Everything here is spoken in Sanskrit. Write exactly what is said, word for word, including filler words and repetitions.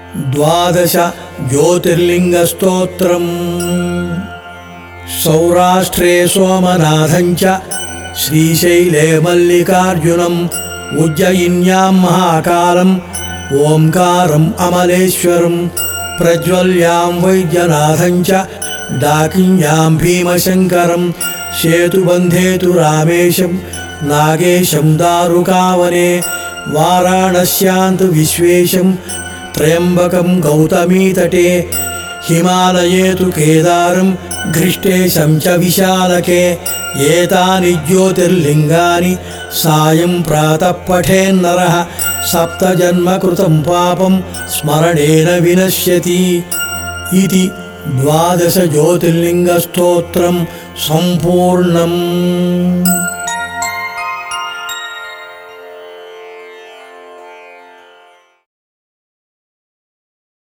द्वादश ज्योतिर्लिङ्गस्तोत्रम्। सौराष्ट्रे सोमनाथं च श्रीशैले मल्लिकार्जुनम् उज्जयिन्यां महाकालम् ओंकारम् अमलेश्वरम् प्रज्वल्यां वैद्यनाथं च डाकिन्यां भीमशङ्करम् सेतुबन्धे तु रामेशं नागेशं दारुकावने वाराणस्यां तु विश्वेशं त्र्यम्बकं गौतमीतटे हिमालये तु केदारं घृष्टेशं च विशालके एतानि ज्योतिर्लिङ्गानि सायं प्रातः पठेन्नरः सप्तजन्मकृतं पापं स्मरणेन विनश्यति इति द्वादश ज्योतिर्लिङ्गस्तोत्रं सम्पूर्णम्।